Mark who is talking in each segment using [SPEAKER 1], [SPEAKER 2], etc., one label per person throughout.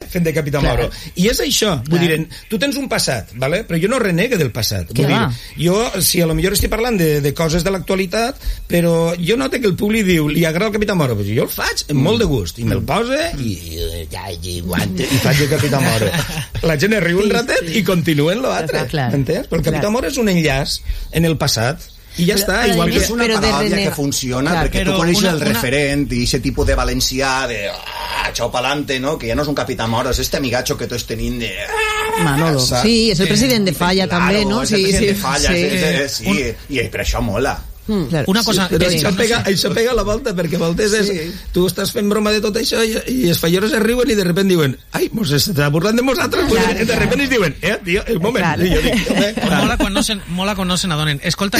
[SPEAKER 1] fent de Capità Moro. I és això, vull dir, tu tens un passat, ¿vale? Però jo no renegue del passat. Vull dir, jo, si a lo millor estic parlant de coses de l'actualitat, però jo noto que el públic diu, li agrada el Capità Moro, doncs jo el faig amb molt de gust, i me'l posa i faig el Capità Moro. La gent es riu un ratet i continuen l'altre, entens? Però el Capità Moro és un enllaç en el passat. I ja està, igual que
[SPEAKER 2] és una paròdia que funciona, perquè tu coneixes el referent i aquest tipus de valencià de xau pa'lante, no? Que ja no és un Capità Moro, és este amigatxo que tu estàs tenint de...
[SPEAKER 3] Manolo, sí, és el president de Falla també, no?
[SPEAKER 2] És el president de Falla, sí, i per això mola.
[SPEAKER 4] Una cosa,
[SPEAKER 1] però això pega la volta, perquè a voltes tu estàs fent broma de tot això i els falleros es riuen i de repente diuen ai, mos està burlant de nosaltres, i de repente es diuen tio, un moment, i jo dic
[SPEAKER 4] mola quan no se n'adonen. Escolta,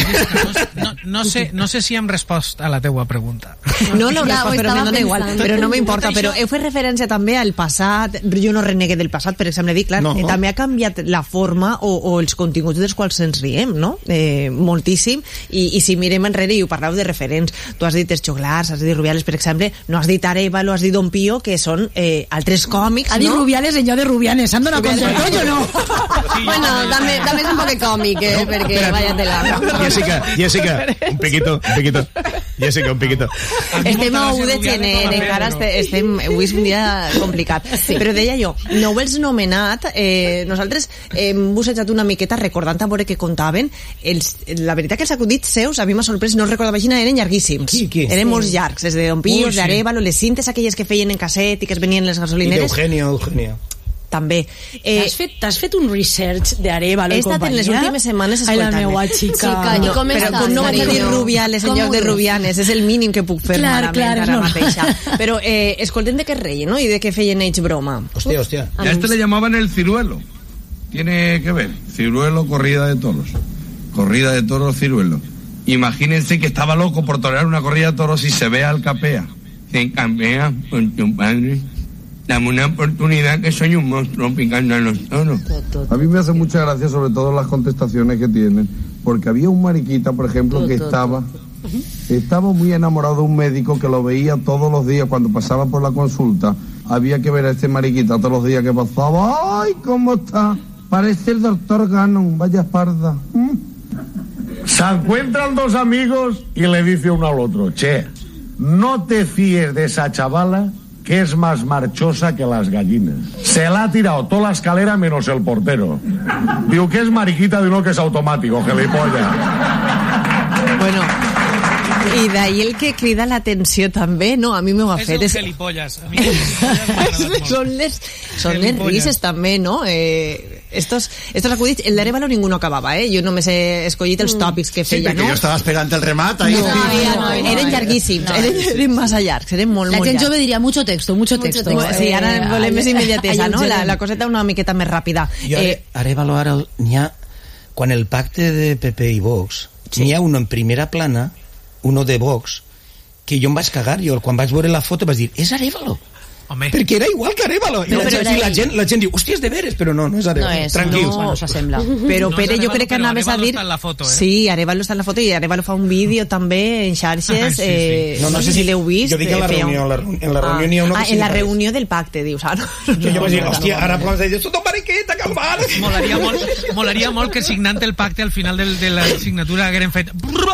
[SPEAKER 4] no sé si hem respost a la teua pregunta.
[SPEAKER 3] No l'heu respost, però me dona igual, però no m'importa, però heu fet referència també al passat, jo no renegue del passat, per exemple, dic, clar, també ha canviat la forma o els continguts dels quals ens riem, no? Moltíssim, i si mirem enrere i ho parleu de referents, tu has dit els Joglars, has dit Rubiales, per exemple, no has dit Arévalo, has dit Don Pío, que són altres còmics, no?
[SPEAKER 5] Ha dit Rubiales en lloc de Rubianes, s'han donat compte de tot o no?
[SPEAKER 3] Bueno, també és un poc còmic, perquè vaya tela.
[SPEAKER 1] Jessica, un piquito. Jessica, un piquito.
[SPEAKER 3] Estem a 1 de gener, encara estem, avui és un dia complicat, però deia jo, no ho has nomenat, nosaltres hem bussejat una miqueta recordant a veure què contaven, la veritat que els acudits seus a mi m'ha sorprès, no els recordava així, eren llarguíssims. Eren molt llargs, des de Don Pío, d'Arévalo, les cintes aquelles que feien en casset i que es venien les gasolineres.
[SPEAKER 1] I d'Eugenio.
[SPEAKER 3] També.
[SPEAKER 5] T'has fet un research d'Arévalo i companyia?
[SPEAKER 3] He estat en les últimes setmanes escoltant-me.
[SPEAKER 5] Ai, la meua xica.
[SPEAKER 3] I com estàs? Però no vaig a dir Rubiales en lloc de Rubianes, és el mínim que puc fer malament ara mateixa. Però escoltem de què reien, no? I de què feien ells broma.
[SPEAKER 1] Hòstia.
[SPEAKER 6] A este le llamaban el ciruelo. Tiene que ver. Ciruelo, corrida de toros. Corrida de toros, ciruelo. Imagínense que estaba loco por torear una corrida de toros y se ve al capea. Se campea por tu padre. Dame una oportunidad que soy un monstruo picando a los toros.
[SPEAKER 7] A mí me hace mucha gracia sobre todo las contestaciones que tienen, porque había un mariquita, por ejemplo, que estaba muy enamorado de un médico que lo veía todos los días cuando pasaba por la consulta. Había que ver a este mariquita todos los días que pasaba. ¡Ay, cómo está! Parece el doctor Gannon, vaya parda.
[SPEAKER 8] Se encuentran dos amigos y le dice uno al otro, che, no te fíes de esa chavala que es más marchosa que las gallinas. Se la ha tirado toda la escalera menos el portero. Digo que es mariquita de uno que es automático, gilipollas.
[SPEAKER 3] Bueno, i d'ahir el que crida l'atenció també, no? A mi m'ho ha fet.
[SPEAKER 4] És el gilipollas.
[SPEAKER 3] Són les rises també, no? Estos acudits, el d'Arévalo ningú no acabava, jo només he escollit els tòpics que feia, no?
[SPEAKER 2] Sí, perquè jo estava esperant el remat.
[SPEAKER 3] Eren llarguíssims, eren massa llargs, eren molt llargs.
[SPEAKER 5] La gent jove diria mucho texto.
[SPEAKER 3] Sí, ara volem més immediatesa, no? La coseta una miqueta més ràpida.
[SPEAKER 1] Arévalo ara n'hi ha, quan el pacte de PP i Vox, n'hi ha uno en primera plana, uno de Vox, que jo em vaig cagar, quan vaig veure la foto vaig dir, és Arévalo.
[SPEAKER 4] Home.
[SPEAKER 1] Perquè era igual que Arévalo. No, la gent diu, hòstia, és de veres, però no és Arévalo. Tranquils.
[SPEAKER 5] No s'assembla.
[SPEAKER 3] Però Pere, jo crec que anaves a dir... Sí, Arévalo està en la foto i Arévalo fa un vídeo també en xarxes. No sé si l'heu vist.
[SPEAKER 1] Jo dic en la reunió. En la reunió n'hi ha uno que...
[SPEAKER 3] En la reunió del pacte, dius.
[SPEAKER 1] Jo vaig dir, hòstia, ara plans de dir, sota mariqueta, calmar.
[SPEAKER 4] Molaria molt que signant el pacte al final de la signatura hagueren fet...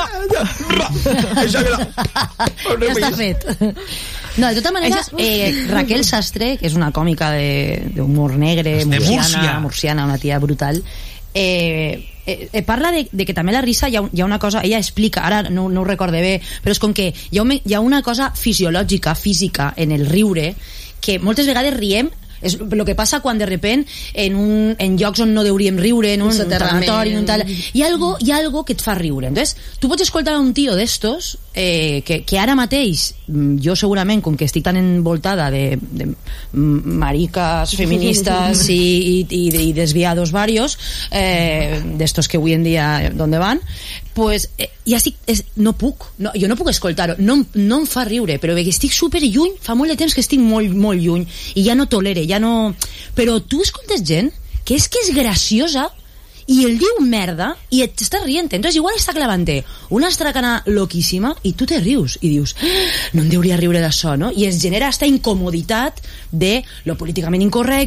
[SPEAKER 5] Ja està fet. No, de tota manera, Raquel Sastre, que és una còmica d'humor negre, murciana, una tia brutal, parla de que també la risa hi ha una cosa, ella explica, ara no ho recorde bé, però és com que hi ha una cosa fisiològica, física en el riure, que moltes vegades riem. És el que passa quan de repent en llocs on no hauríem riure, en un tanatori, hi ha algo que et fa riure. Entonces, tu pots escoltar un tio d'estos que ara mateix, jo segurament, com que estic tan envoltada de mariques feministes i desviados varios, d'estos que avui en dia d'on van, pues ja estic, jo no puc escoltar-ho, no em fa riure, però que estic super lluny, fa molt de temps que estic molt lluny i ja no tolere, però tu escoltes gent que és graciosa i el diu merda i et estàs rient, entonces igual està clavant-te una estracana loquíssima i tu te rius i dius, no em deuria riure d'això, no? I es genera esta incomoditat de lo políticament incorrecte,